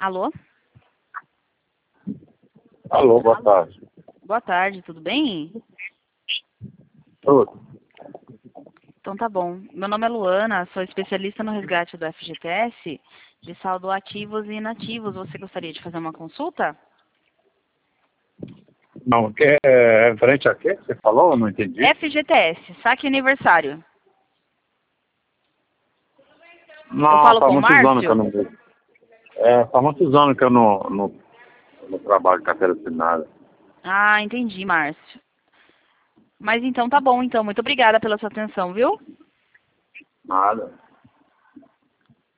Alô? Alô, boa tarde. Boa tarde, tudo bem? Tudo. Então tá bom. Meu nome é Luana, sou especialista no resgate do FGTS, de saldo ativos e inativos. Você gostaria de fazer uma consulta? Não, que é referente a quê? Você falou? Eu não entendi. FGTS, saque aniversário. Eu Não, falo faz com o muitos anos que eu Márcio? não vejo. Faz muitos anos que eu não trabalho de carteira assinada. Ah, entendi, Márcio. Mas então tá bom, então. Muito obrigada pela sua atenção, viu? Nada.